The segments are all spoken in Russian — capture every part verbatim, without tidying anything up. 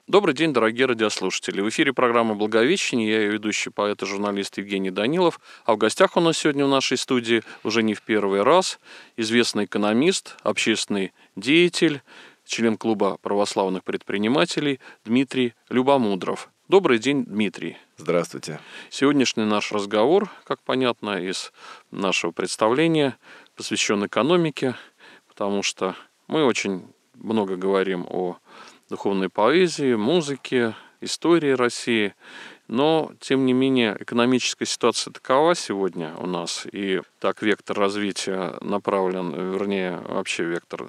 Добрый день, дорогие радиослушатели. В эфире программа «Благовещение». Я ее ведущий поэт и журналист Евгений Данилов. А в гостях у нас сегодня в нашей студии уже не в первый раз известный экономист, общественный деятель, член клуба православных предпринимателей Дмитрий Любомудров. Добрый день, Дмитрий. Здравствуйте. Сегодняшний наш разговор, как понятно из нашего представления, посвящен экономике, потому что мы очень много говорим о духовной поэзии, музыке, истории России. Но, тем не менее, экономическая ситуация такова сегодня у нас, и так вектор развития направлен, вернее, вообще вектор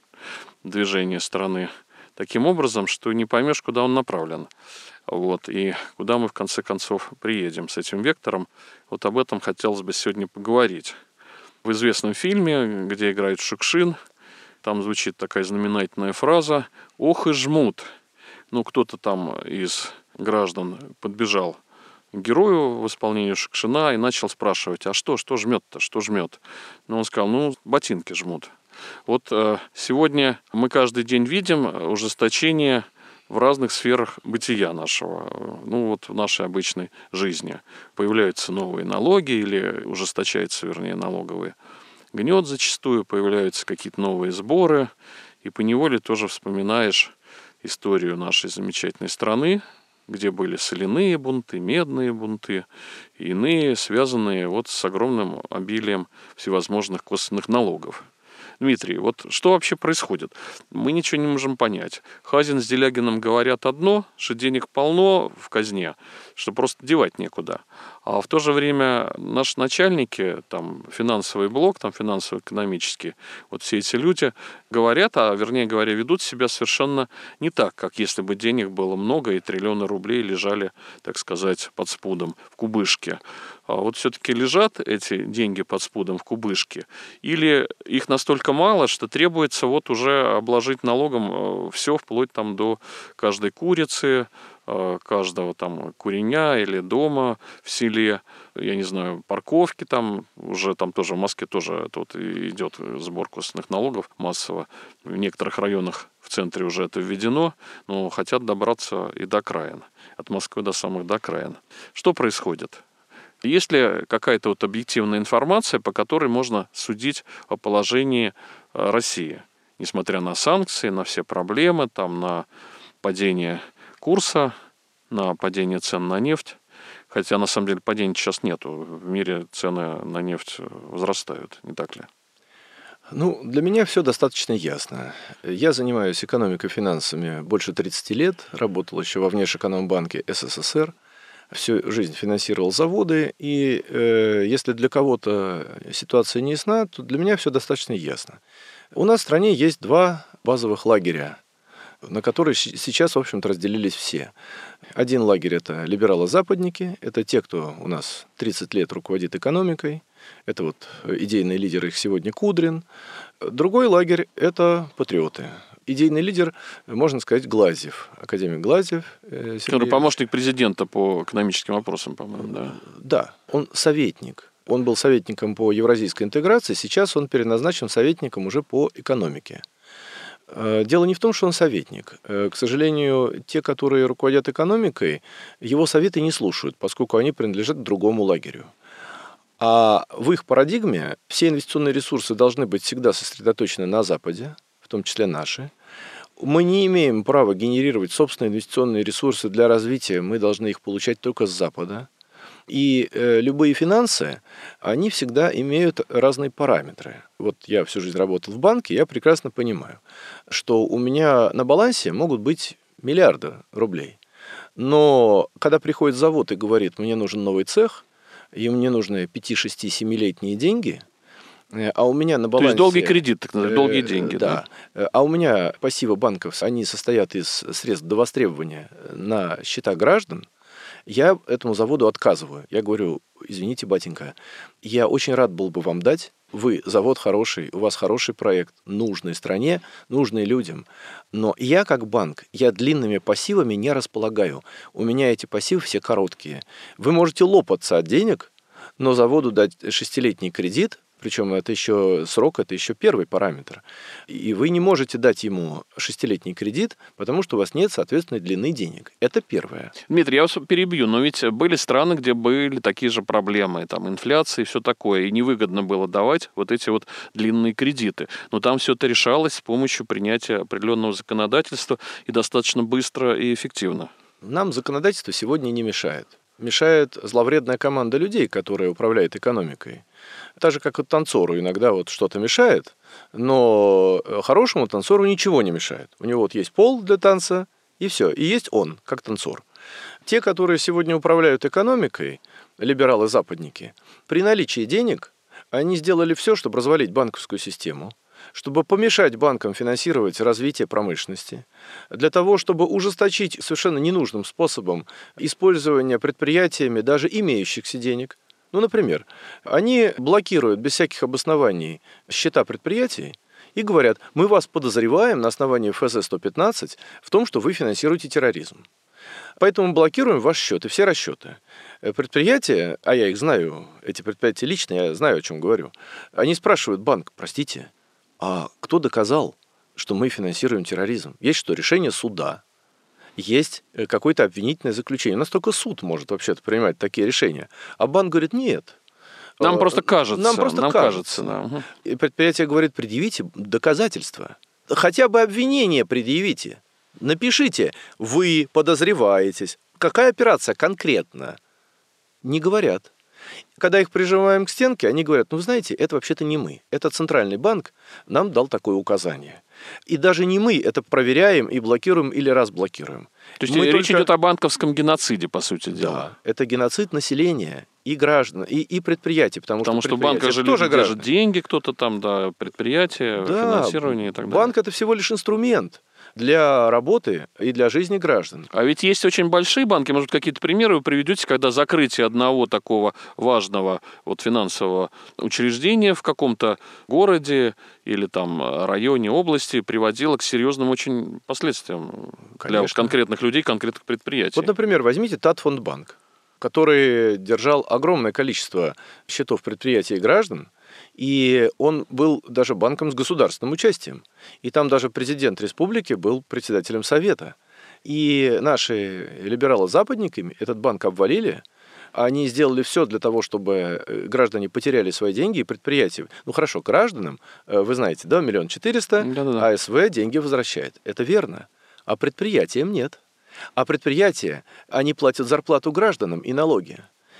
движения страны таким образом, что не поймешь, куда он направлен. Вот, и куда мы, в конце концов, приедем с этим вектором. Вот об этом хотелось бы сегодня поговорить. В известном фильме, где играет Шукшин, там звучит такая знаменательная фраза «Ох и жмут». Ну, кто-то там из граждан подбежал к герою в исполнении Шукшина и начал спрашивать, а что, что жмет-то, что жмет? Ну, он сказал, ну, ботинки жмут. Вот э, сегодня мы каждый день видим ужесточение в разных сферах бытия нашего, ну, вот в нашей обычной жизни. Появляются новые налоги или ужесточаются, вернее, налоговые гнет зачастую, появляются какие-то новые сборы, и поневоле тоже вспоминаешь историю нашей замечательной страны, где были соляные бунты, медные бунты и иные, связанные вот с огромным обилием всевозможных косвенных налогов. Дмитрий, вот что вообще происходит? Мы ничего не можем понять. Хазин с Делягиным говорят одно, что денег полно в казне, что просто девать некуда. А в то же время наши начальники, там, финансовый блок, там, финансово-экономический, вот все эти люди говорят, а вернее говоря, ведут себя совершенно не так, как если бы денег было много и триллионы рублей лежали, так сказать, под спудом в кубышке. А вот все-таки лежат эти деньги под спудом в кубышке, или их настолько мало, что требуется вот уже обложить налогом все, вплоть там до каждой курицы, каждого там куреня или дома в селе, я не знаю, парковки там, уже там тоже в Москве тоже тут идет сбор косвенных налогов массово. В некоторых районах в центре уже это введено, но хотят добраться и до окраин, от Москвы до самых до окраин. Что происходит? Есть ли какая-то вот объективная информация, по которой можно судить о положении России, несмотря на санкции, на все проблемы, там, на падение курса, на падение цен на нефть? Хотя, на самом деле, падения сейчас нету. В мире цены на нефть возрастают, не так ли? Ну, для меня все достаточно ясно. Я занимаюсь экономикой и финансами больше тридцати лет, работал еще во Внешэкономбанке СССР, всю жизнь финансировал заводы, и э, если для кого-то ситуация не ясна, то для меня все достаточно ясно. У нас в стране есть два базовых лагеря, на которые сейчас, в общем-то, разделились все. Один лагерь – это либералы-западники, это те, кто у нас тридцать лет руководит экономикой, это вот идейный лидер их сегодня Кудрин. Другой лагерь – это патриоты. Идейный лидер, можно сказать, Глазьев, академик Глазьев. Э, Который помощник президента по экономическим вопросам, по-моему, да? Да, он советник. Он был советником по евразийской интеграции, сейчас он переназначен советником уже по экономике. Дело не в том, что он советник. К сожалению, те, которые руководят экономикой, его советы не слушают, поскольку они принадлежат к другому лагерю. А в их парадигме все инвестиционные ресурсы должны быть всегда сосредоточены на Западе, в том числе наши. Мы не имеем права генерировать собственные инвестиционные ресурсы для развития, мы должны их получать только с Запада. И э, любые финансы, они всегда имеют разные параметры. Вот я всю жизнь работал в банке, я прекрасно понимаю, что у меня на балансе могут быть миллиарды рублей. Но когда приходит завод и говорит, мне нужен новый цех, и мне нужны пяти-шести-семилетние деньги, а у меня на балансе... То есть долгий кредит, так называемый, долгие деньги. Да. да. А у меня пассивы банков, они состоят из средств до востребования на счета граждан, я этому заводу отказываю. Я говорю, извините, батенька, я очень рад был бы вам дать. Вы завод хороший, у вас хороший проект, нужный стране, нужный людям. Но я как банк, я длинными пассивами не располагаю. У меня эти пассивы все короткие. Вы можете лопаться от денег, но заводу дать шестилетний кредит, Причем это еще срок, это еще первый параметр. И вы не можете дать ему шестилетний кредит, потому что у вас нет соответственной длины денег. Это первое. Дмитрий, я вас перебью, но ведь были страны, где были такие же проблемы, там инфляция и все такое, и невыгодно было давать вот эти вот длинные кредиты. Но там все это решалось с помощью принятия определенного законодательства и достаточно быстро и эффективно. Нам законодательство сегодня не мешает. Мешает зловредная команда людей, которая управляет экономикой. Так же, как и танцору иногда вот что-то мешает, но хорошему танцору ничего не мешает. У него вот есть пол для танца, и все. И есть он, как танцор. Те, которые сегодня управляют экономикой, либералы-западники, при наличии денег, они сделали все, чтобы развалить банковскую систему, чтобы помешать банкам финансировать развитие промышленности, для того, чтобы ужесточить совершенно ненужным способом использование предприятиями даже имеющихся денег. Ну, например, они блокируют без всяких обоснований счета предприятий и говорят: мы вас подозреваем на основании эф зэ сто пятнадцать в том, что вы финансируете терроризм. Поэтому блокируем ваш счет и все расчеты. Предприятия, а я их знаю, эти предприятия лично, я знаю, о чем говорю, они спрашивают банк: простите, а кто доказал, что мы финансируем терроризм? Есть что, решение суда? Есть какое-то обвинительное заключение. У нас только суд может вообще-то принимать такие решения. А банк говорит: нет. Нам просто кажется. Нам просто нам кажется. кажется да. И предприятие говорит: предъявите доказательства. Хотя бы обвинение предъявите. Напишите: вы подозреваетесь. Какая операция конкретно? Не говорят. Когда их прижимаем к стенке, они говорят: ну, вы знаете, это вообще-то не мы. Это Центральный банк нам дал такое указание. И даже не мы это проверяем и блокируем или разблокируем. То есть мы речь только... идет о банковском геноциде, по сути дела. Да, это геноцид населения и граждан, и, и предприятий. Потому, потому что, что в банках же тоже люди держат деньги, кто-то там, да, предприятия, да, финансирование и так далее. Банк – это всего лишь инструмент для работы и для жизни граждан. А ведь есть очень большие банки, может, какие-то примеры вы приведете, когда закрытие одного такого важного вот, финансового учреждения в каком-то городе или там районе, области приводило к серьезным очень последствиям. Конечно. Для конкретных людей, конкретных предприятий. Вот, например, возьмите Татфондбанк, который держал огромное количество счетов предприятий и граждан, и он был даже банком с государственным участием. И там даже президент республики был председателем совета. И наши либералы-западники этот банк обвалили. Они сделали все для того, чтобы граждане потеряли свои деньги и предприятия. Ну хорошо, гражданам, вы знаете, да, миллион четыреста, Да-да-да. а СВ деньги возвращает. Это верно. А предприятиям нет. А предприятия, они платят зарплату гражданам и налоги.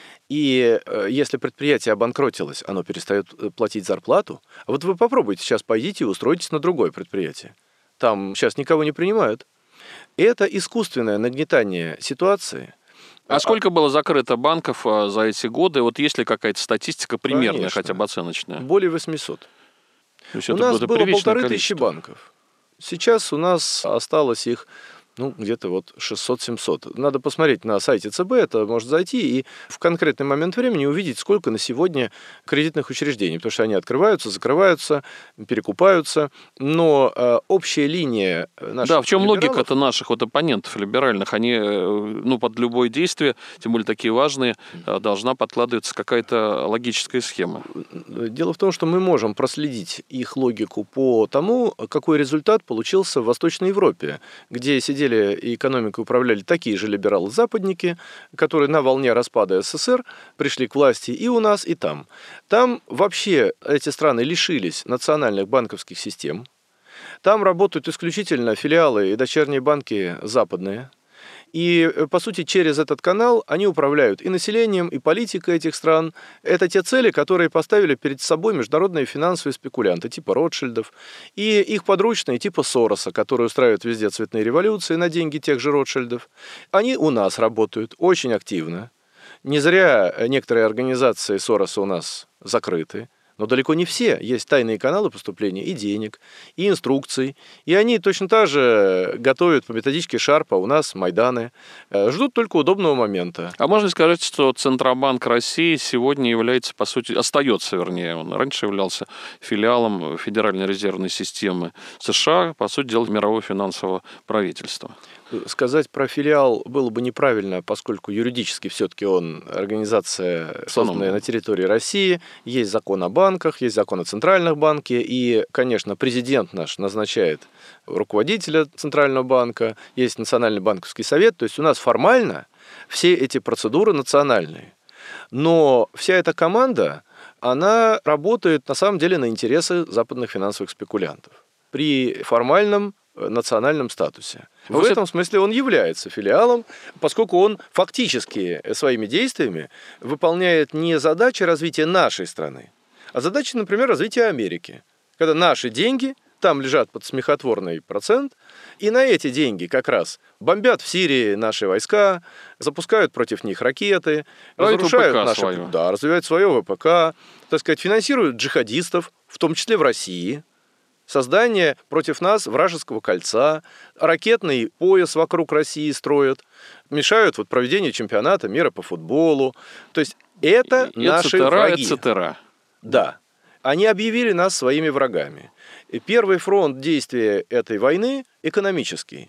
И э, если предприятие обанкротилось, оно перестает платить зарплату. А вот вы попробуйте сейчас пойдите и устроитесь на другое предприятие. Там сейчас никого не принимают. Это искусственное нагнетание ситуации. А, а сколько было закрыто банков а, за эти годы? Вот есть ли какая-то статистика примерная, конечно, хотя бы оценочная? Более восьмисот. То есть у это нас было полторы количество. тысячи банков. Сейчас у нас осталось их... Ну, где-то вот шестьсот-семьсот. Надо посмотреть на сайте ЦБ, это может зайти и в конкретный момент времени увидеть, сколько на сегодня кредитных учреждений, потому что они открываются, закрываются, перекупаются, но э, общая линия наших Да, в чем либералов... логика-то наших вот оппонентов либеральных? Они, ну, под любое действие, тем более такие важные, должна подкладываться какая-то логическая схема. Дело в том, что мы можем проследить их логику по тому, какой результат получился в Восточной Европе, где сидели и экономикой управляли такие же либералы-западники, которые на волне распада СССР пришли к власти и у нас, и там. Там вообще эти страны лишились национальных банковских систем. Там работают исключительно филиалы и дочерние банки западные. И, по сути, через этот канал они управляют и населением, и политикой этих стран. Это те цели, которые поставили перед собой международные финансовые спекулянты типа Ротшильдов и их подручные типа Сороса, которые устраивают везде цветные революции на деньги тех же Ротшильдов. Они у нас работают очень активно. Не зря некоторые организации Сороса у нас закрыты. Но далеко не все. Есть тайные каналы поступления и денег, и инструкций. И они точно так же готовят по методичке Шарпа у нас Майданы. Ждут только удобного момента. А можно сказать, что Центробанк России сегодня является, по сути, остается, вернее, он раньше являлся филиалом Федеральной резервной системы США, по сути дела, мирового финансового правительства? Сказать про филиал было бы неправильно, поскольку юридически все-таки он организация, созданная на территории России. Есть закон о банках, есть закон о центральных банке. И, конечно, президент наш назначает руководителя Центрального банка, есть Национальный банковский совет. То есть у нас формально все эти процедуры национальные. Но вся эта команда, она работает на самом деле на интересы западных финансовых спекулянтов при формальном национальном статусе. В Вы этом смысле он является филиалом, поскольку он фактически своими действиями выполняет не задачи развития нашей страны, а задачи, например, развития Америки. Когда наши деньги там лежат под смехотворный процент, и на эти деньги как раз бомбят в Сирии наши войска, запускают против них ракеты, разрушают наши, да, развивают свое ВПК, так сказать, финансируют джихадистов, в том числе в России, создание против нас вражеского кольца, ракетный пояс вокруг России строят, мешают вот проведению чемпионата мира по футболу. То есть это и, наши эцетера, враги. Эцетера. Да. Они объявили нас своими врагами. И первый фронт действия этой войны экономический.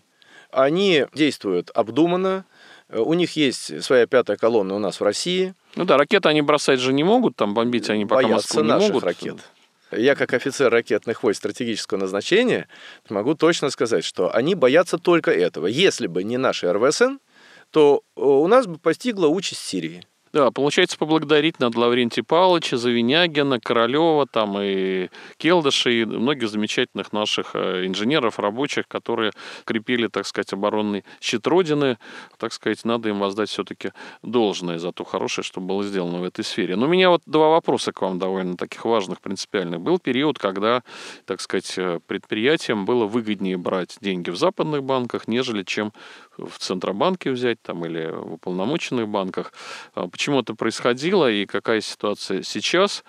Они действуют обдуманно. У них есть своя пятая колонна у нас в России. Ну да, ракеты они бросать же не могут, там бомбить они пока Москву не наших могут. Ракет. Я, как офицер ракетных войск стратегического назначения, могу точно сказать, что они боятся только этого. Если бы не наши эр вэ эс эн, то у нас бы постигла участь Сирии. Да, получается, поблагодарить надо Лаврентия Павловича, Завинягина, Королева, там и Келдыша, и многих замечательных наших инженеров, рабочих, которые крепили, так сказать, оборонный щит Родины. Так сказать, надо им воздать все-таки должное за то хорошее, что было сделано в этой сфере. Но у меня вот два вопроса к вам довольно таких важных, принципиальных. Был период, когда, так сказать, предприятиям было выгоднее брать деньги в западных банках, нежели чем в Центробанке взять там, или в уполномоченных банках. Почему это происходило и какая ситуация сейчас?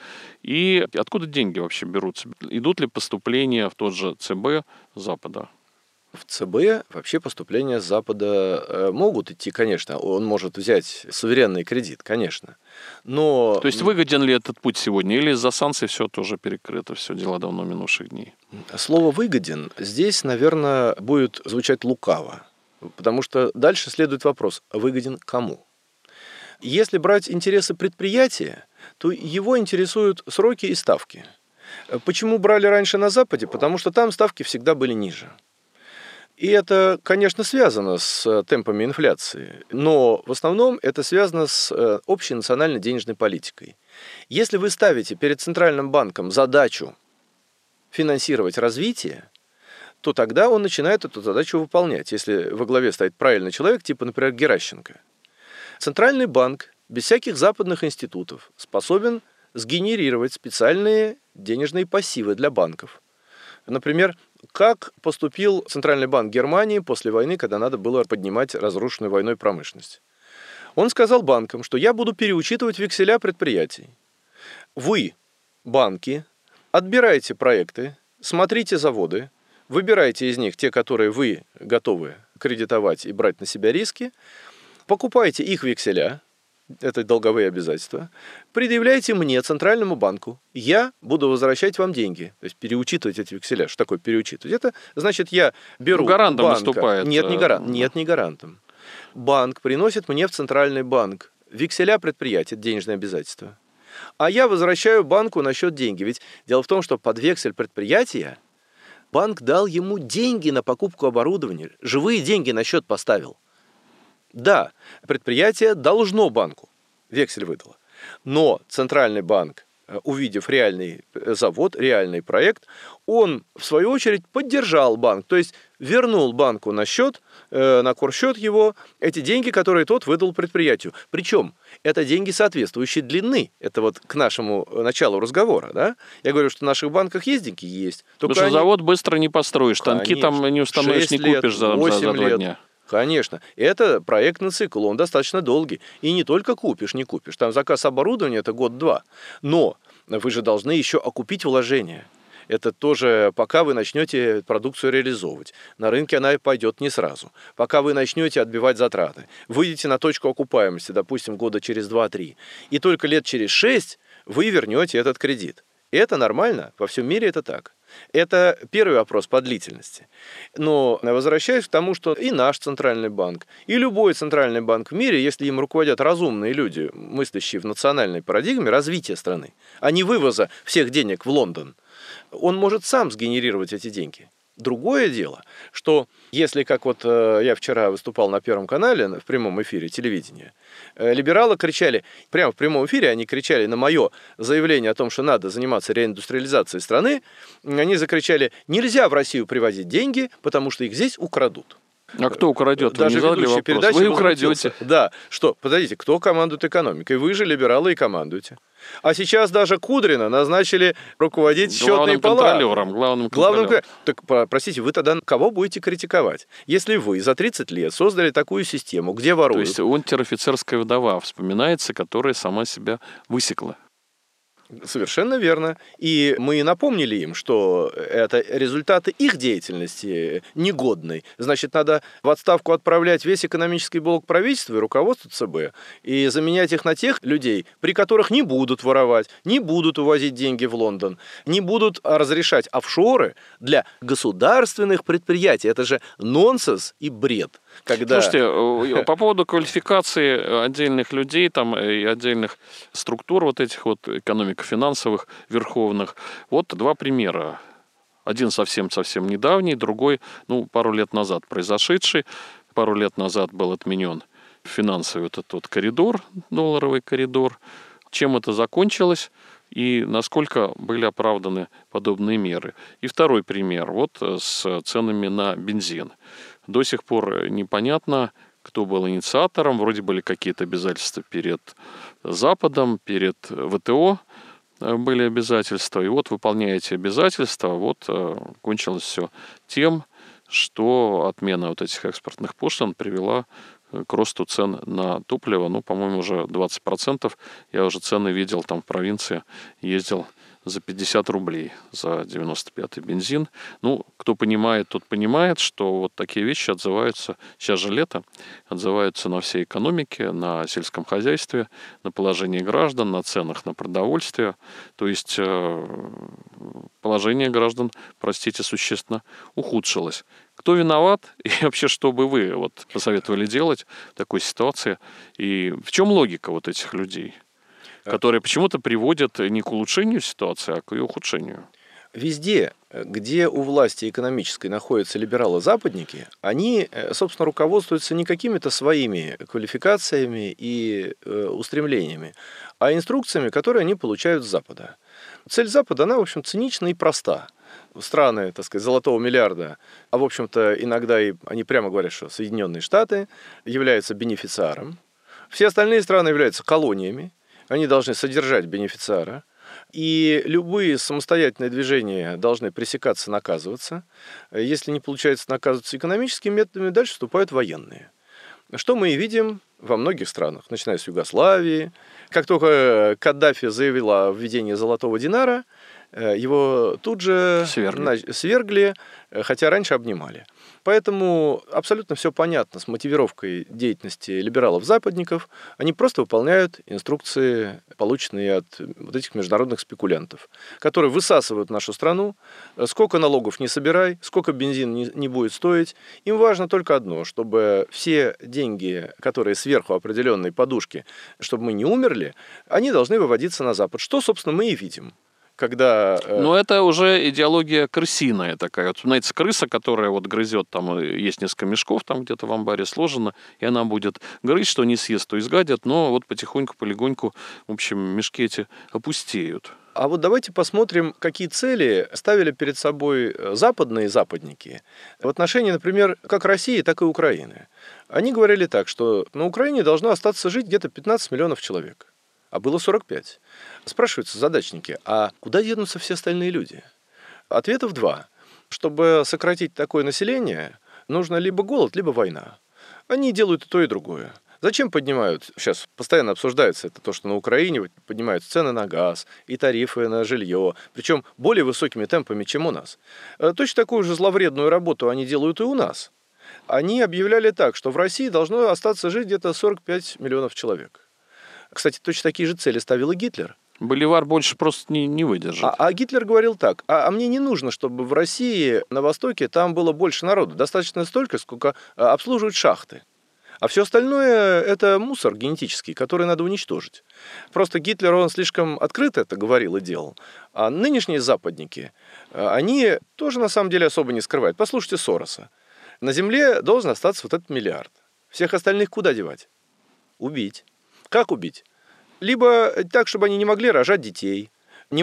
И откуда деньги вообще берутся? Идут ли поступления в тот же цэ бэ Запада? В цэ бэ вообще поступления с Запада могут идти, конечно. Он может взять суверенный кредит, конечно. Но... То есть выгоден ли этот путь сегодня? Или из-за санкций все тоже перекрыто, все дела давно минувших дней? Слово «выгоден» здесь, наверное, будет звучать лукаво. Потому что дальше следует вопрос, выгоден кому? Если брать интересы предприятия, то его интересуют сроки и ставки. Почему брали раньше на Западе? Потому что там ставки всегда были ниже. И это, конечно, связано с темпами инфляции, но в основном это связано с общей национальной денежной политикой. Если вы ставите перед Центральным банком задачу финансировать развитие, то тогда он начинает эту задачу выполнять, если во главе стоит правильный человек, типа, например, Геращенко. Центральный банк без всяких западных институтов способен сгенерировать специальные денежные пассивы для банков. Например, как поступил Центральный банк Германии после войны, когда надо было поднимать разрушенную войной промышленность. Он сказал банкам, что я буду переучитывать векселя предприятий. Вы, банки, отбирайте проекты, смотрите заводы, выбирайте из них те, которые вы готовы кредитовать и брать на себя риски, покупайте их векселя, это долговые обязательства, предъявляйте мне, Центральному банку, я буду возвращать вам деньги. То есть переучитывать эти векселя. Что такое переучитывать? Это значит, я беру ну, гарантом банка. выступает. Нет, не гарант, нет, не гарантом. Банк приносит мне в Центральный банк векселя предприятия, денежные обязательства. А я возвращаю банку на счет деньги. Ведь дело в том, что под вексель предприятия банк дал ему деньги на покупку оборудования, живые деньги на счет поставил. Да, предприятие должно банку, вексель выдало, но Центральный банк, увидев реальный завод, реальный проект, он, в свою очередь, поддержал банк, то есть вернул банку на счет, на корсчет его, эти деньги, которые тот выдал предприятию. Причем это деньги соответствующей длины. Это вот к нашему началу разговора. Да? Я говорю, что в наших банках есть деньги? Есть. Потому что они... завод быстро не построишь, танки Конечно. Там не установишь, не купишь лет, за, за, за два лет. Дня. Конечно. Это проектный цикл, он достаточно долгий. И не только купишь, не купишь. Там заказ оборудования – это год-два. Но вы же должны еще окупить вложения. Это тоже пока вы начнете продукцию реализовывать. На рынке она пойдет не сразу. Пока вы начнете отбивать затраты. Выйдете на точку окупаемости, допустим, года через два-три. И только лет через шесть вы вернете этот кредит. И это нормально, во всем мире это так. Это первый вопрос по длительности. Но возвращаясь к тому, что и наш центральный банк, и любой центральный банк в мире, если им руководят разумные люди, мыслящие в национальной парадигме развития страны, а не вывоза всех денег в Лондон, он может сам сгенерировать эти деньги. Другое дело, что если, как вот э, я вчера выступал на Первом канале в прямом эфире телевидения, э, либералы кричали, прямо в прямом эфире они кричали на мое заявление о том, что надо заниматься реиндустриализацией страны, они закричали: нельзя в Россию привозить деньги, потому что их здесь украдут. А кто украдет? Даже ведущий передачи Вы украдете. Да, что, подождите, кто командует экономикой? Вы же либералы и командуете. А сейчас даже Кудрина назначили руководить счетной палатой. Главным контролером. Главным... Так, простите, вы тогда кого будете критиковать? Если вы за тридцать лет создали такую систему, где воруют... То есть унтер-офицерская вдова вспоминается, которая сама себя высекла. Совершенно верно. И мы напомнили им, что это результаты их деятельности негодной. Значит, надо в отставку отправлять весь экономический блок правительства и руководство ЦБ и заменять их на тех людей, при которых не будут воровать, не будут увозить деньги в Лондон, не будут разрешать офшоры для государственных предприятий. Это же нонсенс и бред. Когда... Слушайте, по поводу квалификации отдельных людей там, и отдельных структур вот этих вот экономико-финансовых верховных, вот два примера. Один совсем-совсем недавний, другой, ну, пару лет назад произошедший. Пару лет назад был отменен финансовый вот этот вот коридор, долларовый коридор. Чем это закончилось и насколько были оправданы подобные меры. И второй пример, вот с ценами на бензин. До сих пор непонятно, кто был инициатором. Вроде были какие-то обязательства перед Западом, перед ВТО были обязательства. И вот, выполняя эти обязательства, вот кончилось все тем, что отмена вот этих экспортных пошлин привела к росту цен на топливо. Ну, по-моему, уже двадцать процентов. Я уже цены видел там в провинции, ездил за пятьдесят рублей за девяносто пятый бензин. Ну, кто понимает, тот понимает, что вот такие вещи отзываются, сейчас же лето, отзываются на всей экономике, на сельском хозяйстве, на положении граждан, на ценах на продовольствие. То есть положение граждан, простите, существенно ухудшилось. Кто виноват и вообще, что бы вы вот посоветовали делать в такой ситуации? И в чем логика вот этих людей, которые почему-то приводят не к улучшению ситуации, а к ее ухудшению? Везде, где у власти экономической находятся либералы-западники, они, собственно, руководствуются не какими-то своими квалификациями и э, устремлениями, а инструкциями, которые они получают с Запада. Цель Запада, она, в общем, цинична и проста. Страны, так сказать, золотого миллиарда, а, в общем-то, иногда и они прямо говорят, что Соединенные Штаты являются бенефициаром, все остальные страны являются колониями, они должны содержать бенефициара, и любые самостоятельные движения должны пресекаться, наказываться. Если не получается наказываться экономическими методами, дальше вступают военные. Что мы и видим во многих странах, начиная с Югославии. Как только Каддафи заявил о введении золотого динара, его тут же свергли. свергли, хотя раньше обнимали. Поэтому абсолютно все понятно с мотивировкой деятельности либералов-западников. Они просто выполняют инструкции, полученные от вот этих международных спекулянтов, которые высасывают нашу страну. Сколько налогов не собирай, сколько бензин не, не будет стоить. Им важно только одно, чтобы все деньги, которые сверху определенной подушки, чтобы мы не умерли, они должны выводиться на Запад. Что, собственно, мы и видим. Когда... Ну, это уже идеология крысиная такая. Вот, знаете, крыса, которая вот грызет, там есть несколько мешков там где-то в амбаре сложено, и она будет грызть, что не съест, то изгадят, но вот потихоньку, полегоньку, в общем, мешки эти опустеют. А вот давайте посмотрим, какие цели ставили перед собой западные западники в отношении, например, как России, так и Украины. Они говорили так, что на Украине должно остаться жить где-то пятнадцать миллионов человек, а было сорок пять. Спрашиваются задачники, а куда денутся все остальные люди? Ответов два. Чтобы сократить такое население, нужно либо голод, либо война. Они делают и то, и другое. Зачем поднимают? Сейчас постоянно обсуждается это, то, что на Украине поднимаются цены на газ и тарифы на жилье, причем более высокими темпами, чем у нас. Точно такую же зловредную работу они делают и у нас. Они объявляли так, что в России должно остаться жить где-то сорок пять миллионов человек. Кстати, точно такие же цели ставил и Гитлер. Боливар больше просто не, не выдержит. А, а Гитлер говорил так: а, а мне не нужно, чтобы в России, на Востоке, там было больше народу. Достаточно столько, сколько а, обслуживают шахты. А все остальное – это мусор генетический, который надо уничтожить. Просто Гитлер, он слишком открыто это говорил и делал. А нынешние западники, они тоже на самом деле особо не скрывают. Послушайте Сороса. На Земле должен остаться вот этот миллиард. Всех остальных куда девать? Убить. Как убить? Либо так, чтобы они не могли рожать детей, не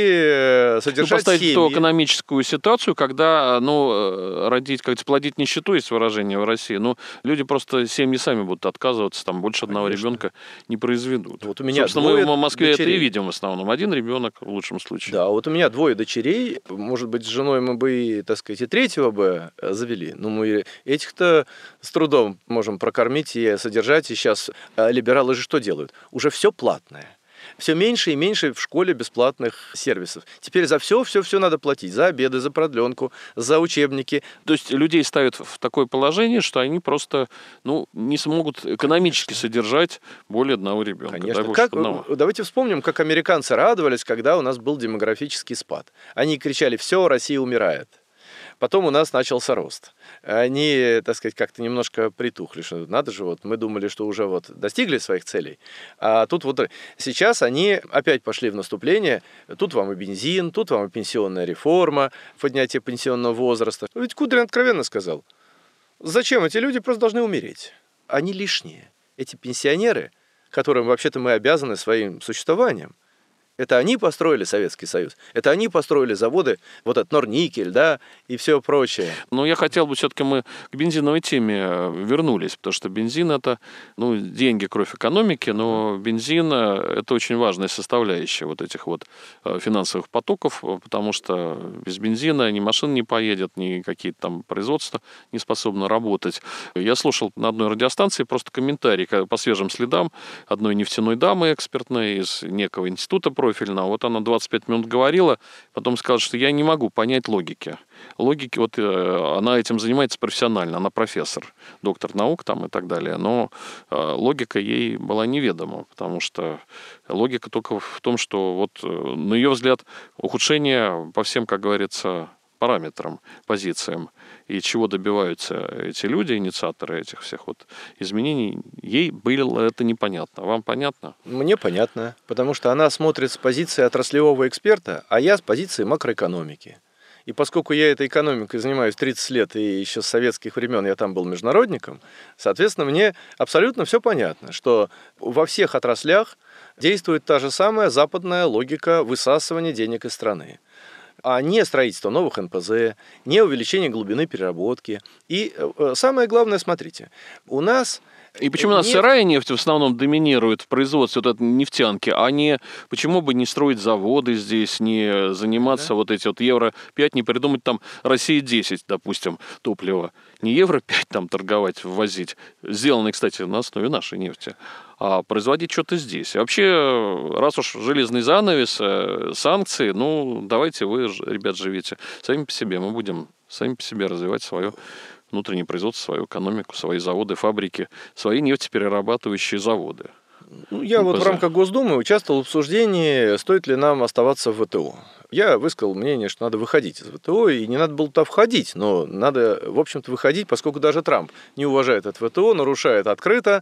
могли содержать ну, поставить семьи. ту экономическую ситуацию, когда, ну, родить, как плодить нищету, есть выражение в России, но люди просто семьи сами будут отказываться, там больше одного Конечно. Ребенка не произведут. Вот у меня Собственно, мы в Москве дочерей. Это и видим в основном. Один ребенок в лучшем случае. Да, вот у меня двое дочерей, может быть, с женой мы бы, и, так сказать, и третьего бы завели, но мы этих-то с трудом можем прокормить и содержать, и сейчас либералы же что делают? Уже все платное. Все меньше и меньше в школе бесплатных сервисов. Теперь за все, все, все надо платить. За обеды, за продленку, за учебники. То есть людей ставят в такое положение, что они просто ну, не смогут экономически Конечно. Содержать более одного ребенка. Конечно. Как, давайте вспомним, как американцы радовались, когда у нас был демографический спад. Они кричали: все, Россия умирает. Потом у нас начался рост. Они, так сказать, как-то немножко притухли, что надо же, вот мы думали, что уже вот достигли своих целей, а тут вот сейчас они опять пошли в наступление. Тут вам и бензин, тут вам и пенсионная реформа, поднятие пенсионного возраста. Ведь Кудрин откровенно сказал: зачем эти люди просто должны умереть? Они лишние. Эти пенсионеры, которым вообще-то мы обязаны своим существованием, это они построили Советский Союз, это они построили заводы, вот этот Норникель, да, и все прочее. Но я хотел бы все-таки мы к бензиновой теме вернулись, потому что бензин это, ну, деньги, кровь экономики, но бензин это очень важная составляющая вот этих вот финансовых потоков, потому что без бензина ни машина не поедет, ни какие-то там производства не способны работать. Я слушал на одной радиостанции просто комментарий по свежим следам одной нефтяной дамы экспертной из некого института профильного. Вот она двадцать пять минут говорила, потом сказала, что я не могу понять логики. Логики, вот она этим занимается профессионально, она профессор, доктор наук там и так далее, но логика ей была неведома, потому что логика только в том, что вот на ее взгляд ухудшение по всем, как говорится, параметрам, позициям, и чего добиваются эти люди, инициаторы этих всех вот изменений, ей было это непонятно. Вам понятно? Мне понятно, потому что она смотрит с позиции отраслевого эксперта, а я с позиции макроэкономики. И поскольку я этой экономикой занимаюсь тридцать лет, и еще с советских времен я там был международником, соответственно, мне абсолютно все понятно, что во всех отраслях действует та же самая западная логика высасывания денег из страны. А не строительство новых эн пэ зэ, не увеличение глубины переработки. И самое главное, смотрите, у нас... И почему у нас нефть... сырая нефть в основном доминирует в производстве вот этой нефтянки, а не почему бы не строить заводы здесь, не заниматься да. вот эти вот евро пять, не придумать там Россия десять, допустим, топлива. Не евро пять там торговать, ввозить, сделанное, кстати, на основе нашей нефти, а производить что-то здесь. И вообще, раз уж железный занавес, санкции, ну, давайте вы, ребят, живите сами по себе, мы будем сами по себе развивать свое внутреннее производство, свою экономику, свои заводы, фабрики, свои нефтеперерабатывающие заводы. Ну, я вот в рамках Госдумы участвовал в обсуждении, стоит ли нам оставаться в вэ тэ о. Я высказал мнение, что надо выходить из вэ тэ о, и не надо было туда входить, но надо, в общем-то, выходить, поскольку даже Трамп не уважает это вэ тэ о, нарушает открыто,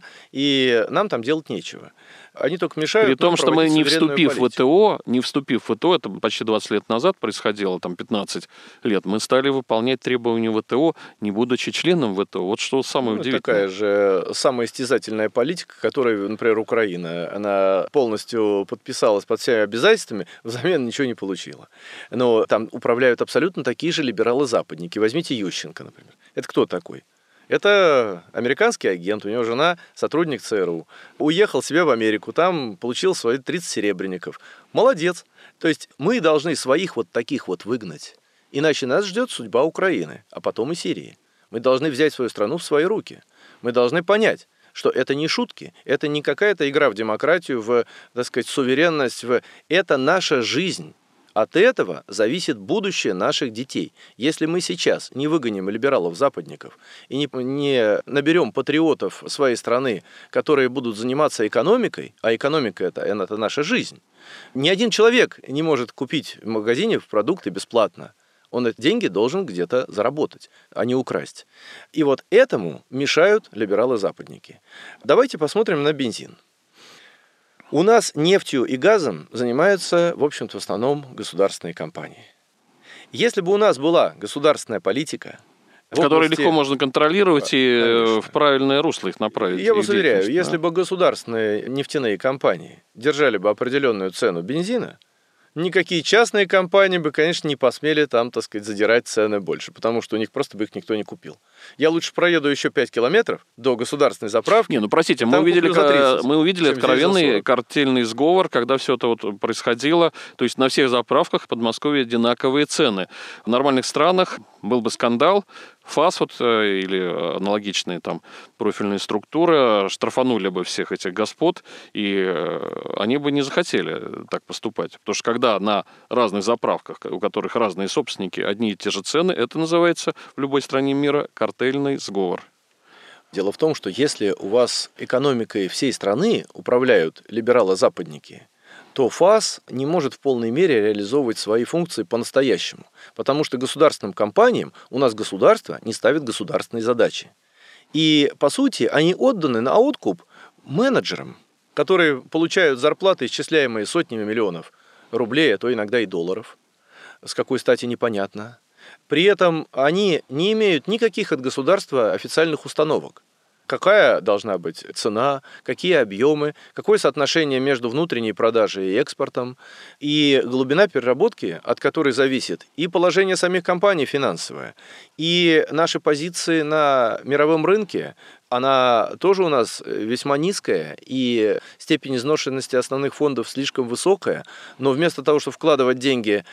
и нам там делать нечего. Они только мешают. При том, что мы не вступив в вэ тэ о, не вступив в вэ тэ о, это почти двадцать лет назад происходило, там пятнадцать лет, мы стали выполнять требования вэ тэ о, не будучи членом вэ тэ о. Вот что самое ну, удивительное. Такая же самоистязательная политика, которая, например, Украина, она полностью подписалась под всеми обязательствами, взамен ничего не получила. Но там управляют абсолютно такие же либералы-западники. Возьмите Ющенко, например. Это кто такой? Это американский агент, у него жена сотрудник цэ эр у. Уехал себе в Америку, там получил свои тридцать серебряников. Молодец. То есть мы должны своих вот таких вот выгнать. Иначе нас ждет судьба Украины, а потом и Сирии. Мы должны взять свою страну в свои руки. Мы должны понять, что это не шутки, это не какая-то игра в демократию, в, так сказать, суверенность. В... Это наша жизнь. От этого зависит будущее наших детей. Если мы сейчас не выгоним либералов-западников и не, не наберем патриотов своей страны, которые будут заниматься экономикой, а экономика это, это наша жизнь, ни один человек не может купить в магазине продукты бесплатно. Он эти деньги должен где-то заработать, а не украсть. И вот этому мешают либералы-западники. Давайте посмотрим на бензин. У нас нефтью и газом занимаются, в общем-то, в основном государственные компании. Если бы у нас была государственная политика, которые области... легко можно контролировать и Конечно. в правильное русло их направить. Я вас уверяю, да? если бы государственные нефтяные компании держали бы определенную цену бензина, никакие частные компании бы, конечно, не посмели там, так сказать, задирать цены больше, потому что у них просто бы их никто не купил. Я лучше проеду еще пять километров до государственной заправки. Не, ну простите, мы увидели, тридцать, мы увидели откровенный картельный сговор, когда все это вот происходило. То есть на всех заправках в Подмосковье одинаковые цены. В нормальных странах был бы скандал. ФАС вот, или аналогичные там профильные структуры штрафанули бы всех этих господ, и они бы не захотели так поступать. Потому что когда на разных заправках, у которых разные собственники, одни и те же цены, это называется в любой стране мира картельный сговор. Дело в том, что если у вас экономикой всей страны управляют либералы-западники, то ФАС не может в полной мере реализовывать свои функции по-настоящему. Потому что государственным компаниям у нас государство не ставит государственные задачи. И, по сути, они отданы на откуп менеджерам, которые получают зарплаты, исчисляемые сотнями миллионов рублей, а то иногда и долларов. С какой стати непонятно. При этом они не имеют никаких от государства официальных установок. Какая должна быть цена, какие объемы, какое соотношение между внутренней продажей и экспортом, и глубина переработки, от которой зависит и положение самих компаний финансовое, и наши позиции на мировом рынке, она тоже у нас весьма низкая, и степень изношенности основных фондов слишком высокая, но вместо того, чтобы вкладывать деньги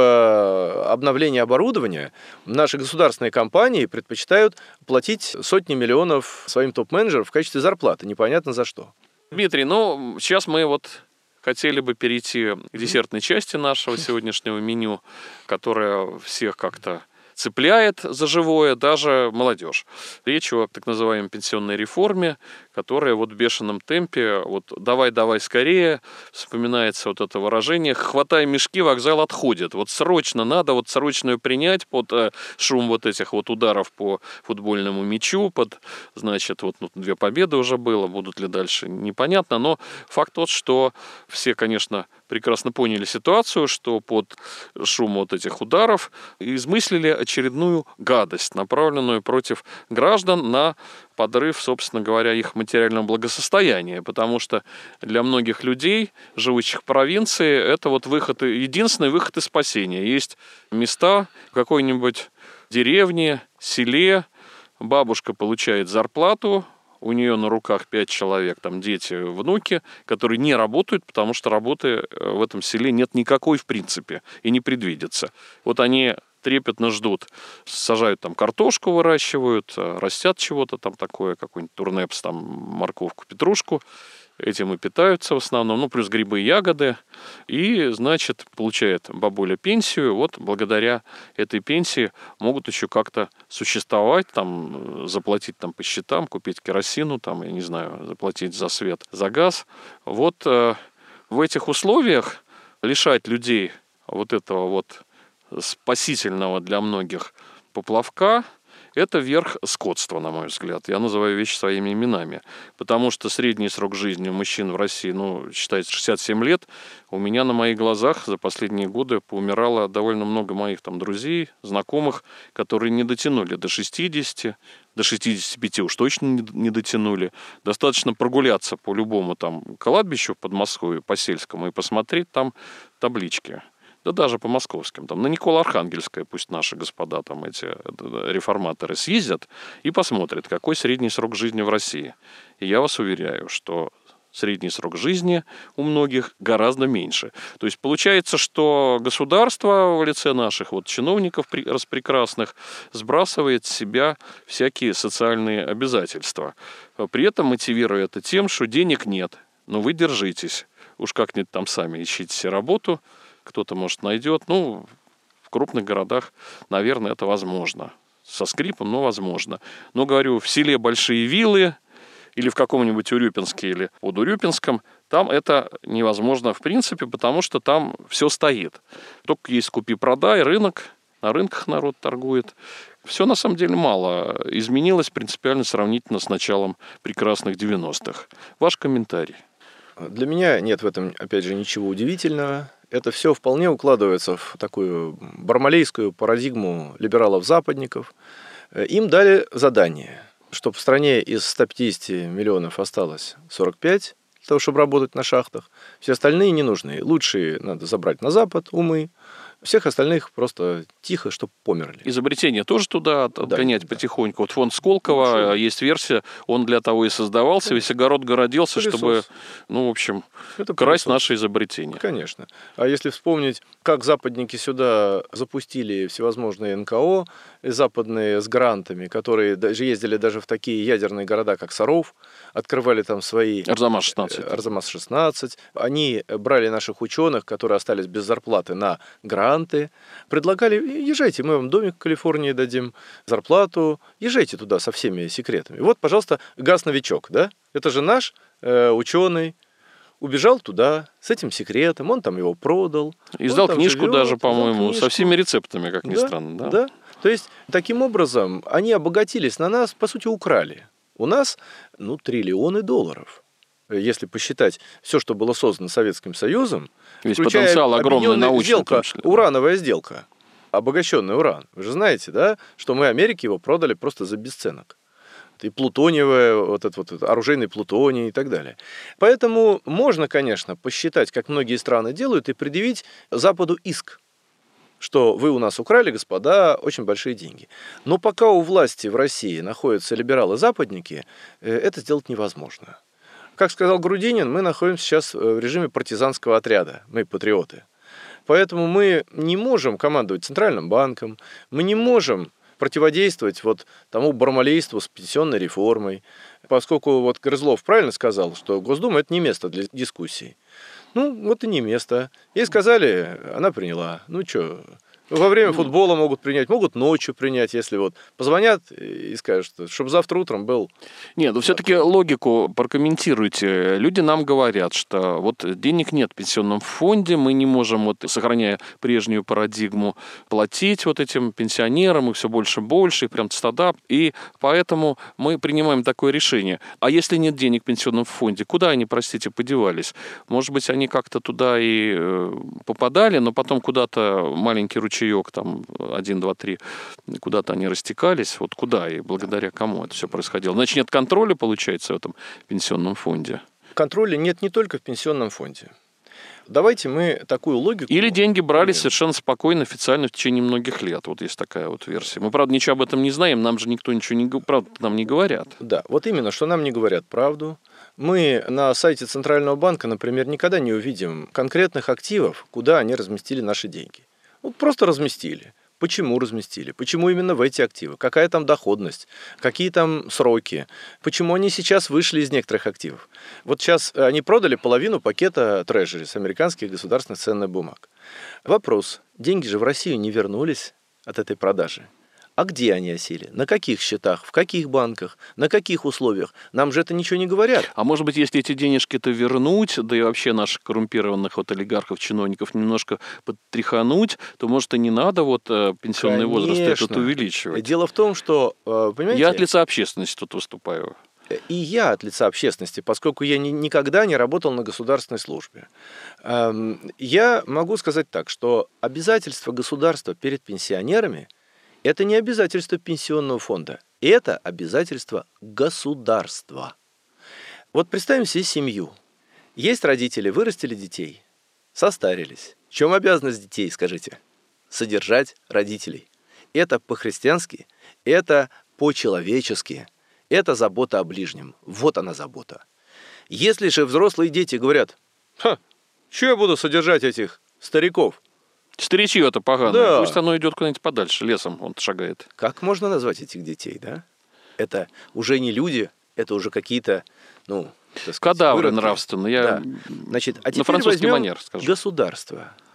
в обновление оборудования, наши государственные компании предпочитают платить сотни миллионов своим топ-менеджерам в качестве зарплаты, непонятно за что. Дмитрий, ну, сейчас мы вот хотели бы перейти к десертной части нашего сегодняшнего меню, которая всех как-то цепляет за живое даже молодежь. Речь о так называемой пенсионной реформе, которая вот в бешеном темпе, вот давай-давай скорее, вспоминается вот это выражение, хватай мешки, вокзал отходит. Вот срочно надо, вот срочно ее принять под э, шум вот этих вот ударов по футбольному мячу, под, значит, вот ну, две победы уже было, будут ли дальше, непонятно, но факт тот, что все, конечно, прекрасно поняли ситуацию, что под шум вот этих ударов измыслили очередную гадость, направленную против граждан на подрыв, собственно говоря, их материального благосостояния, потому что для многих людей, живущих в провинции, это вот выход, единственный выход из спасения. Есть места в какой-нибудь деревне, селе, бабушка получает зарплату, у нее на руках пять человек, там дети, внуки, которые не работают, потому что работы в этом селе нет никакой в принципе и не предвидится. Вот они трепетно ждут, сажают там картошку, выращивают, растят чего-то там такое, какой-нибудь турнепс, там морковку, петрушку. Этим и питаются в основном, ну, плюс грибы и ягоды. И, значит, получает бабуля пенсию. Вот благодаря этой пенсии могут еще как-то существовать, там, заплатить там по счетам, купить керосину, там, я не знаю, заплатить за свет, за газ. Вот э, в этих условиях лишать людей вот этого вот спасительного для многих поплавка — это верх скотства, на мой взгляд. Я называю вещи своими именами. Потому что средний срок жизни у мужчин в России, ну, считается шестьдесят семь лет. У меня на моих глазах за последние годы поумирало довольно много моих там друзей, знакомых, которые не дотянули до шестидесяти, до шестидесяти пяти уж точно не дотянули. Достаточно прогуляться по любому там кладбищу в Подмосковье, по сельскому, и посмотреть там таблички. Да даже по московским. Там на Никола-Архангельское пусть наши господа, там эти реформаторы съездят и посмотрят, какой средний срок жизни в России. И я вас уверяю, что средний срок жизни у многих гораздо меньше. То есть получается, что государство в лице наших вот чиновников распрекрасных сбрасывает с себя всякие социальные обязательства. При этом мотивируя это тем, что денег нет, но вы держитесь. Уж как-нибудь там сами ищите себе работу, кто-то, может, найдет. Ну, в крупных городах, наверное, это возможно. Со скрипом, но возможно. Но, говорю, в селе большие виллы или в каком-нибудь Урюпинске или под Урюпинском, там это невозможно в принципе, потому что там все стоит. Только есть купи-продай, рынок, на рынках народ торгует. Все на самом деле мало изменилось принципиально сравнительно с началом прекрасных девяностых. Ваш комментарий. Для меня нет в этом, опять же, ничего удивительного. Это все вполне укладывается в такую бармалейскую парадигму либералов-западников. Им дали задание, чтобы в стране из ста пятидесяти миллионов осталось сорок пять, для того, чтобы работать на шахтах. Все остальные не нужны. Лучшие надо забрать на Запад умы, всех остальных просто тихо, чтобы померли. Изобретение тоже туда отгонять да, потихоньку. Да. Вот фонд Сколково, ну, есть версия, он для того и создавался, весь огород городился, пылесос. Чтобы, ну, в общем, это красть наши изобретения. Конечно. А если вспомнить, как западники сюда запустили всевозможные эн ка о, западные с грантами, которые даже ездили даже в такие ядерные города, как Саров, открывали там свои... Арзамас шестнадцать. Арзамас шестнадцать. Они брали наших ученых, которые остались без зарплаты, на гранты, предлагали: езжайте, мы вам домик в Калифорнии дадим, зарплату, езжайте туда со всеми секретами. Вот, пожалуйста, газ-новичок, да? Это же наш э, ученый, убежал туда с этим секретом, он там его продал. Издал книжку живет, даже, по-моему, со всеми рецептами, как ни да, странно. Да? Да. То есть, таким образом, они обогатились на нас, по сути, украли. У нас, ну, триллионы долларов. Если посчитать все, что было создано Советским Союзом, весь потенциал огромный научный, сделка, урановая сделка, обогащенный уран. Вы же знаете, да, что мы Америке его продали просто за бесценок. И плутониевое, вот этот вот оружейный плутоний и так далее. Поэтому можно, конечно, посчитать, как многие страны делают, и предъявить Западу иск, что вы у нас украли, господа, очень большие деньги. Но пока у власти в России находятся либералы-западники, это сделать невозможно. Как сказал Грудинин, мы находимся сейчас в режиме партизанского отряда, мы патриоты. Поэтому мы не можем командовать Центральным банком, мы не можем противодействовать вот тому бармалейству с пенсионной реформой, поскольку вот Грызлов правильно сказал, что Госдума – это не место для дискуссий. Ну, вот и не место. Ей сказали, она приняла. Ну, что, во время футбола могут принять, могут ночью принять, если вот позвонят и скажут, чтобы завтра утром был. Нет, ну все-таки логику прокомментируйте. Люди нам говорят, что вот денег нет в пенсионном фонде, мы не можем, вот, сохраняя прежнюю парадигму, платить вот этим пенсионерам, их все больше и больше, и прям стадап, и поэтому мы принимаем такое решение. А если нет денег в пенсионном фонде, куда они, простите, подевались? Может быть, они как-то туда и попадали, но потом куда-то маленький ручеек, там, один, два, три, куда-то они растекались. Вот куда и благодаря кому это все происходило? Значит, нет контроля, получается, в этом пенсионном фонде? Контроля нет не только в пенсионном фонде. Давайте мы такую логику... Или деньги брались совершенно спокойно, официально в течение многих лет. Вот есть такая вот версия. Мы, правда, ничего об этом не знаем, нам же никто ничего не... Правда, нам не говорят. Да, вот именно, что нам не говорят правду. Мы на сайте Центрального банка, например, никогда не увидим конкретных активов, куда они разместили наши деньги. Вот просто разместили. Почему разместили? Почему именно в эти активы? Какая там доходность? Какие там сроки? Почему они сейчас вышли из некоторых активов? Вот сейчас они продали половину пакета трежерис, американских государственных ценных бумаг. Вопрос. Деньги же в Россию не вернулись от этой продажи. А где они осели? На каких счетах? В каких банках? На каких условиях? Нам же это ничего не говорят. А может быть, если эти денежки-то вернуть, да и вообще наших коррумпированных вот олигархов, чиновников немножко подтряхануть, то, может, и не надо вот пенсионный Конечно. Возраст этот увеличивать. Дело в том, что, понимаете... Я от лица общественности тут выступаю. И я от лица общественности, поскольку я ни, никогда не работал на государственной службе. Я могу сказать так, что обязательства государства перед пенсионерами – это не обязательство пенсионного фонда, это обязательство государства. Вот представим себе семью. Есть родители, вырастили детей, состарились. В чем обязанность детей, скажите? Содержать родителей. Это по-христиански, это по-человечески, это забота о ближнем. Вот она забота. Если же взрослые дети говорят: «Ха, что я буду содержать этих стариков?» Старичье-то поганое. Да. Пусть оно идет куда-нибудь подальше, лесом он шагает. Как можно назвать этих детей, да? Это уже не люди, это уже какие-то, ну, так сказать, кадавры нравственные. Я да. Значит, а теперь возьмем манер, государство.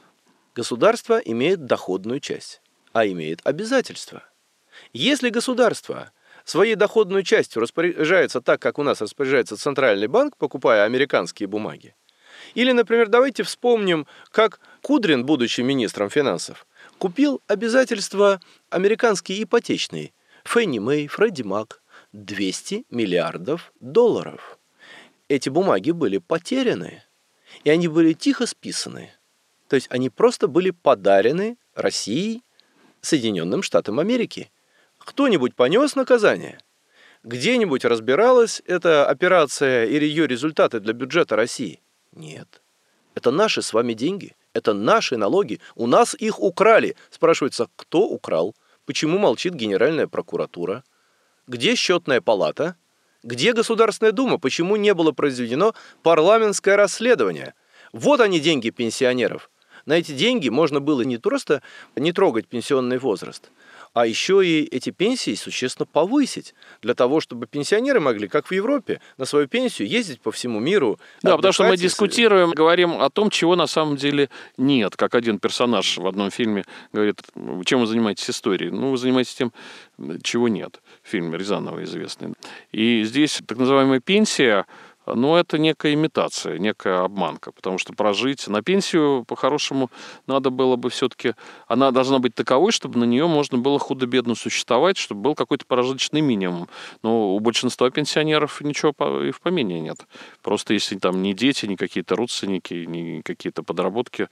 Государство имеет доходную часть, а имеет обязательства. Если государство своей доходной частью распоряжается так, как у нас распоряжается Центральный банк, покупая американские бумаги, или, например, давайте вспомним, как Кудрин, будучи министром финансов, купил обязательства американские ипотечные, Фенни Мэй, Фредди Мак, двести миллиардов долларов. Эти бумаги были потеряны, и они были тихо списаны. То есть они просто были подарены России, Соединенным Штатам Америки. Кто-нибудь понес наказание? Где-нибудь разбиралась эта операция или ее результаты для бюджета России? Нет. Это наши с вами деньги, это наши налоги, у нас их украли. Спрашивается, кто украл? Почему молчит Генеральная прокуратура? Где счетная палата? Где Государственная дума? Почему не было произведено парламентское расследование? Вот они, деньги пенсионеров. На эти деньги можно было не просто не трогать пенсионный возраст, а еще и эти пенсии существенно повысить, для того, чтобы пенсионеры могли, как в Европе, на свою пенсию ездить по всему миру. Да, потому что мы дискутируем, говорим о том, чего на самом деле нет. Как один персонаж в одном фильме говорит, чем вы занимаетесь историей? Ну, вы занимаетесь тем, чего нет. Фильм Рязанова известный. И здесь так называемая пенсия, но это некая имитация, некая обманка, потому что прожить на пенсию, по-хорошему, надо было бы все-таки... Она должна быть таковой, чтобы на нее можно было худо-бедно существовать, чтобы был какой-то прожиточный минимум. Но у большинства пенсионеров ничего и в помине нет. Просто если там не дети, не какие-то родственники, не какие-то подработки,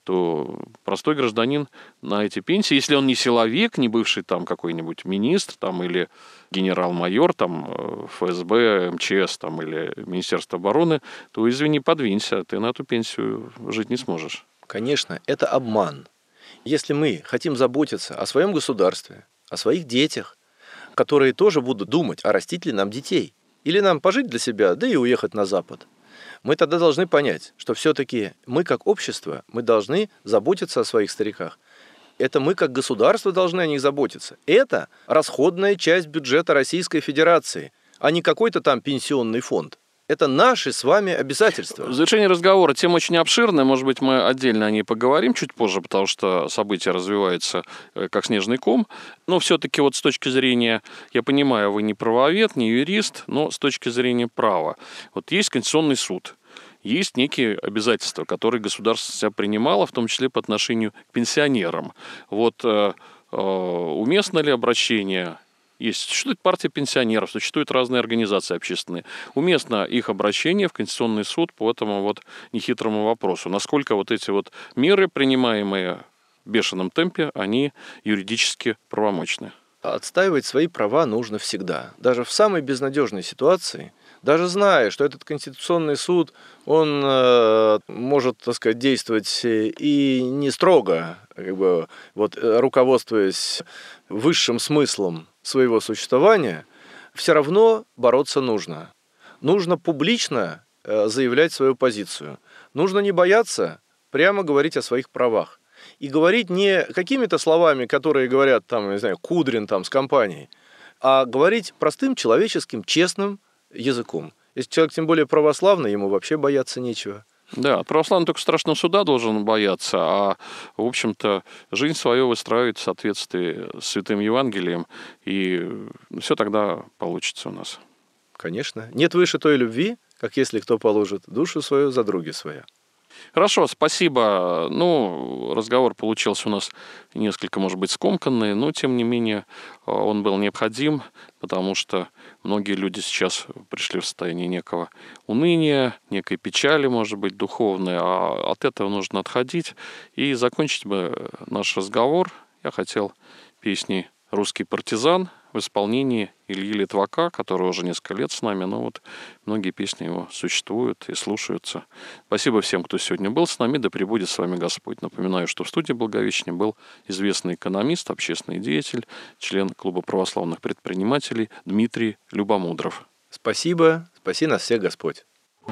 то простой гражданин на эти пенсии, если он не силовик, не бывший там какой-нибудь министр там, или генерал-майор, там, эф эс бэ, эм че эс там, или Министерство обороны, то, извини, подвинься, ты на эту пенсию жить не сможешь. Конечно, это обман. Если мы хотим заботиться о своем государстве, о своих детях, которые тоже будут думать, а растить ли нам детей, или нам пожить для себя, да и уехать на Запад, мы тогда должны понять, что все-таки мы как общество, мы должны заботиться о своих стариках. Это мы как государство должны о них заботиться. Это расходная часть бюджета Российской Федерации, а не какой-то там пенсионный фонд. Это наши с вами обязательства. В завершении разговора тема очень обширная. Может быть, мы отдельно о ней поговорим чуть позже, потому что события развиваются как снежный ком. Но все-таки вот с точки зрения, я понимаю, вы не правовед, не юрист, но с точки зрения права. Вот есть Конституционный суд. Есть некие обязательства, которые государство себя принимало, в том числе по отношению к пенсионерам. Вот э, э, уместно ли обращение? Есть, существует партия пенсионеров, существуют разные организации общественные. Уместно их обращение в Конституционный суд по этому вот нехитрому вопросу. Насколько вот эти вот меры, принимаемые в бешеном темпе, они юридически правомочны? Отстаивать свои права нужно всегда. Даже в самой безнадежной ситуации, даже зная, что этот Конституционный суд, он э, может, так сказать, действовать и не строго, как бы, вот, руководствуясь высшим смыслом своего существования, все равно бороться нужно. Нужно публично э, заявлять свою позицию. Нужно не бояться прямо говорить о своих правах. И говорить не какими-то словами, которые говорят, там, не знаю, Кудрин там, с компанией, а говорить простым, человеческим, честным языком. Если человек тем более православный, ему вообще бояться нечего. Да, православный только страшного суда должен бояться, а, в общем-то, жизнь свою выстраивает в соответствии с Святым Евангелием, и все тогда получится у нас. Конечно. Нет выше той любви, как если кто положит душу свою за други своя. Хорошо, спасибо. Ну, разговор получился у нас несколько, может быть, скомканный, но, тем не менее, он был необходим, потому что многие люди сейчас пришли в состояние некого уныния, некой печали, может быть, духовной, а от этого нужно отходить. И закончить бы наш разговор я хотел песней «Русский партизан» в исполнении Ильи Литвака, который уже несколько лет с нами, но вот многие песни его существуют и слушаются. Спасибо всем, кто сегодня был с нами, да пребудет с вами Господь. Напоминаю, что в студии Благовещения был известный экономист, общественный деятель, член Клуба православных предпринимателей Дмитрий Любомудров. Спасибо, спаси нас всех Господь.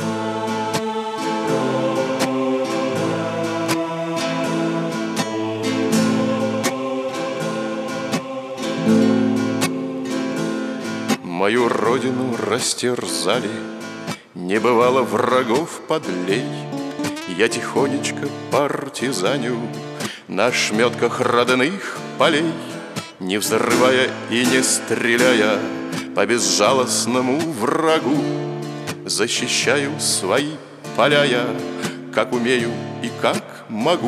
Мою родину растерзали, не бывало врагов подлей. Я тихонечко партизаню на ошметках родных полей, не взрывая и не стреляя по безжалостному врагу, защищаю свои поля я, как умею и как могу.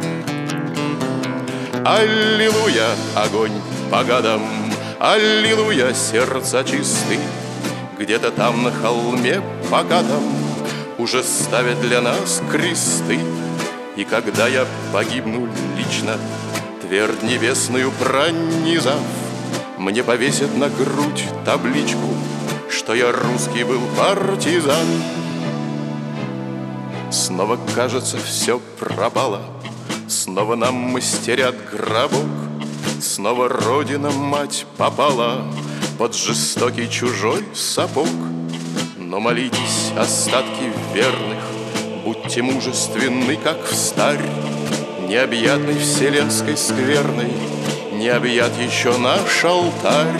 Аллилуйя, огонь по годам, аллилуйя, сердца чисты. Где-то там на холме покатом уже ставят для нас кресты. И когда я погибну лично, твердь небесную пронизав, мне повесят на грудь табличку, что я русский был партизан. Снова, кажется, все пропало, снова нам мастерят гробок, снова Родина, мать, попала под жестокий чужой сапог. Но молитесь, остатки верных, будьте мужественны, как встарь. Необъятной вселенской скверной не объят еще наш алтарь.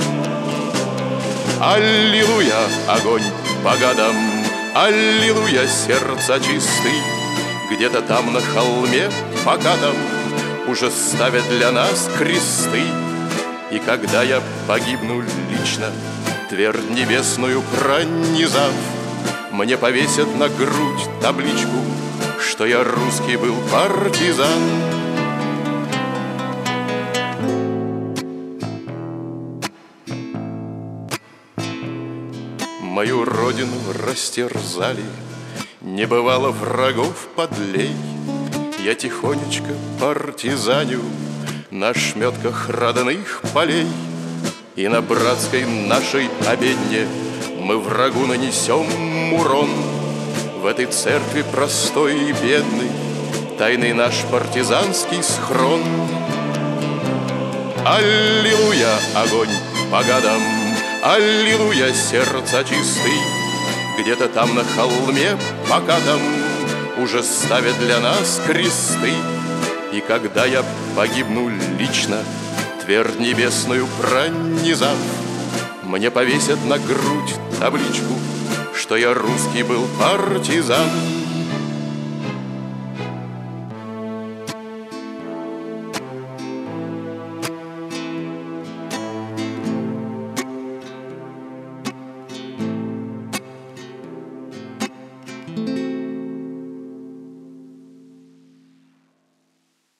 Аллилуйя, огонь по годам, аллилуйя, сердца чисты. Где-то там на холме покатом уже ставят для нас кресты. И когда я погибну лично, твердь небесную пронизав, мне повесят на грудь табличку, что я русский был партизан. Мою родину растерзали, не бывало врагов подлей. Я тихонечко партизаню на ошметках родных полей. И на братской нашей обедне мы врагу нанесем урон. В этой церкви простой и бедной тайный наш партизанский схрон. Аллилуйя, огонь по годам, аллилуйя, сердца чисты. Где-то там на холме покатом уже ставят для нас кресты. И когда я погибну лично, твердь небесную пронизав, мне повесят на грудь табличку, что я русский был партизан.